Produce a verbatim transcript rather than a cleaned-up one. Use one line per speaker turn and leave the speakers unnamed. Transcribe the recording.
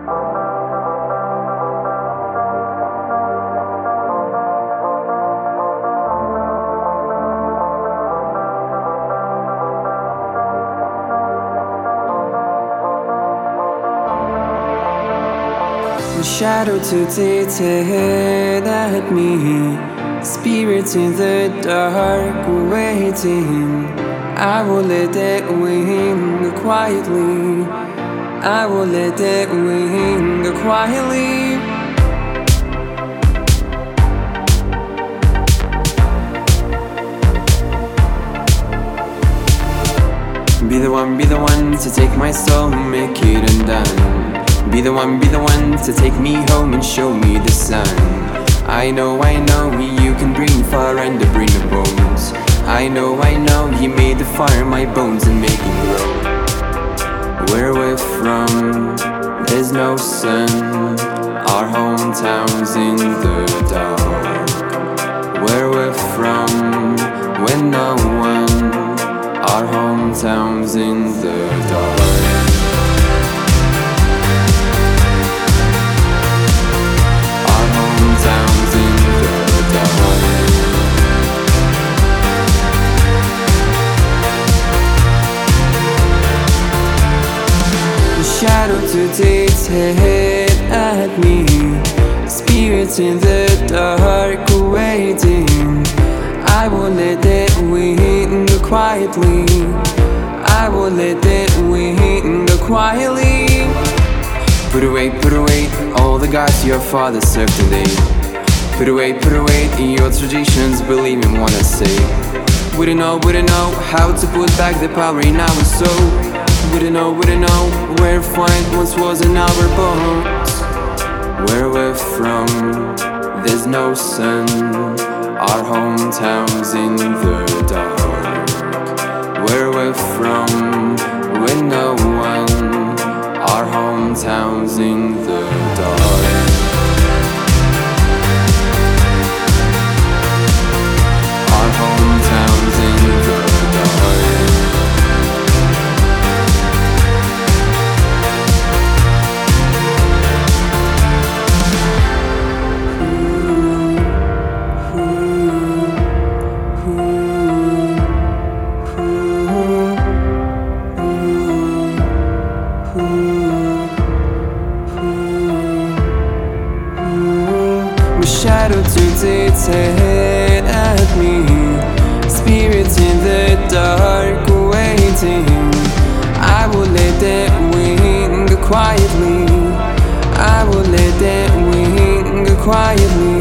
The shadow took its head at me, spirits in the dark waiting. I will let that wing go quietly. I will let that wing go quietly. Be the one, be the one to take my soul, make it undone. Be the one, be the one to take me home and show me the sun. I know, I know, you can bring fire and to bring the bones. I know, I know, you made the fire my bones and make it grow. Where we're from, there's no sun. Our hometown's in the dark. Where we're from, when no one. Our hometown's in the dark. Sounds in the dark. The shadow took its head at me, spirits in the dark waiting. I will let that wind go quietly. I will let that wind go quietly. Put away, put away all the gods your father served today. Put away, put away your traditions, believe in what I say. Wouldn't know, wouldn't know how to put back the power in our soul. Wouldn't know, wouldn't know where fight once was in our bones. Where we're from, there's no sun. Our hometown's in the dark. Where we're from, with no one. Our hometown's in the dark. Our hometown's in the dark. The shadow took its head at me, spirits in the dark waiting. I will let that wind go quietly. I will let that wind go quietly.